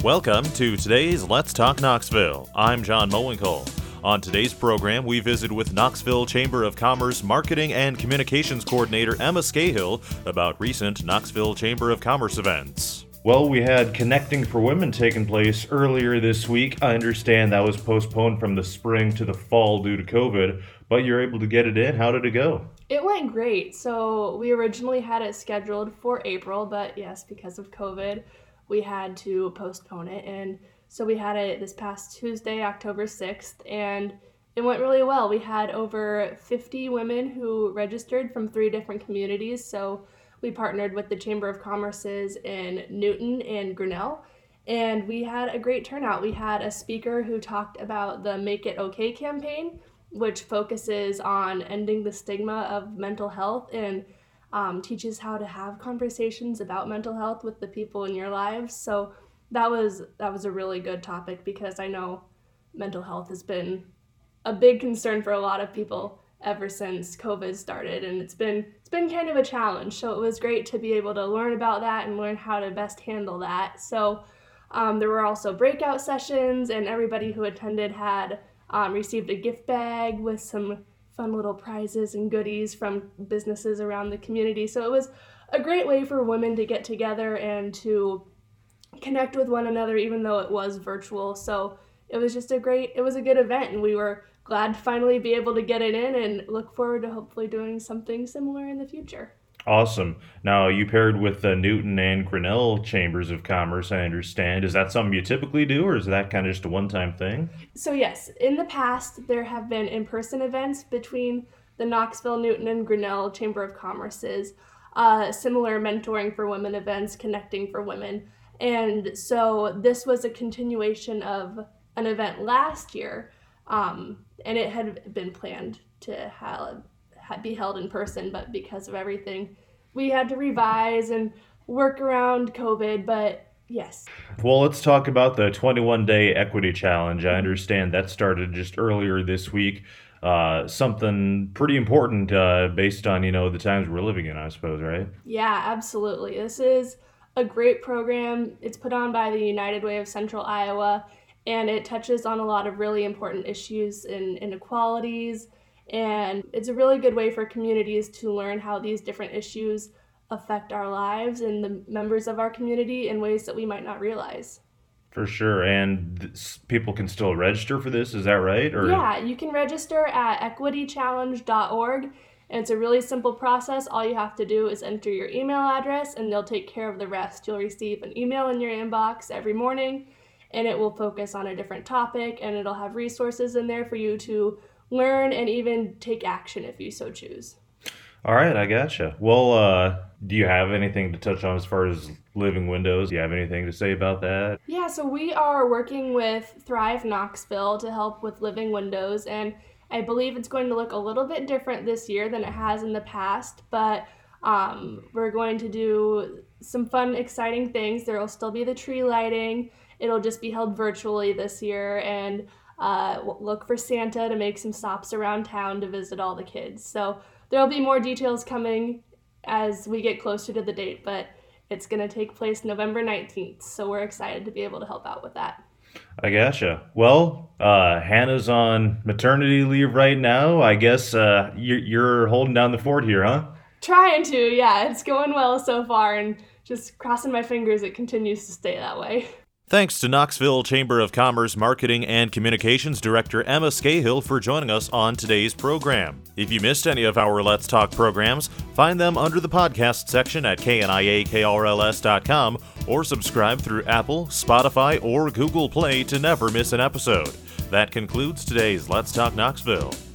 Welcome to today's Let's Talk Knoxville. I'm John Mowinkle. On today's program, we visit with Knoxville Chamber of Commerce Marketing and Communications Coordinator Emma Scahill about recent Knoxville Chamber of Commerce events. Well, we had Connecting for Women taking place earlier this week. I understand that was postponed from the spring to the fall due to COVID, but you're able to get it in. How did it go? It went great. So we originally had it scheduled for April, but yes, because of COVID, we had to postpone it. And so we had it this past Tuesday, October 6th, and it went really well. We had over 50 women who registered from 3 different communities. So we partnered with the Chamber of Commerce's in Newton and Grinnell, and we had a great turnout. We had a speaker who talked about the Make It Okay campaign, which focuses on ending the stigma of mental health and teaches how to have conversations about mental health with the people in your lives. So that was a really good topic because I know mental health has been a big concern for a lot of people ever since COVID started, and it's been kind of a challenge. So it was great to be able to learn about that and learn how to best handle that. So there were also breakout sessions, and everybody who attended had received a gift bag with some fun little prizes and goodies from businesses around the community. So it was a great way for women to get together and to connect with one another, even though it was virtual. So it was just a good event, and we were glad to finally be able to get it in and look forward to hopefully doing something similar in the future. Awesome. Now, you paired with the Newton and Grinnell Chambers of Commerce, I understand. Is that something you typically do, or is that kind of just a one-time thing? So yes, in the past, there have been in-person events between the Knoxville, Newton, and Grinnell Chamber of Commerce's, similar mentoring for women events, connecting for women. And so this was a continuation of an event last year, and it had been planned to be held in person, but because of everything, we had to revise and work around COVID, but yes. Well, let's talk about the 21-day equity challenge. I understand that started just earlier this week. Something pretty important based on, the times we're living in, I suppose, right? Yeah, absolutely. This is a great program. It's put on by the United Way of Central Iowa, and it touches on a lot of really important issues in inequalities. And it's a really good way for communities to learn how these different issues affect our lives and the members of our community in ways that we might not realize. For sure. And people can still register for this, is that right? Yeah, you can register at equitychallenge.org. And it's a really simple process. All you have to do is enter your email address, and they'll take care of the rest. You'll receive an email in your inbox every morning, and it will focus on a different topic, and it'll have resources in there for you to learn and even take action if you so choose. All right, I gotcha. Well, do you have anything to touch on as far as living windows? Do you have anything to say about that? Yeah, so we are working with Thrive Knoxville to help with living windows, and I believe it's going to look a little bit different this year than it has in the past, but we're going to do some fun, exciting things. There will still be the tree lighting. It'll just be held virtually this year, and look for Santa to make some stops around town to visit all the kids. So there'll be more details coming as we get closer to the date, but it's going to take place November 19th, so we're excited to be able to help out with that. I gotcha. Well, Hannah's on maternity leave right now. I guess you're holding down the fort here, huh? Trying to, yeah. It's going well so far, and just crossing my fingers it continues to stay that way. Thanks to Knoxville Chamber of Commerce Marketing and Communications Director Emma Scahill for joining us on today's program. If you missed any of our Let's Talk programs, find them under the podcast section at kniakrls.com or subscribe through Apple, Spotify, or Google Play to never miss an episode. That concludes today's Let's Talk Knoxville.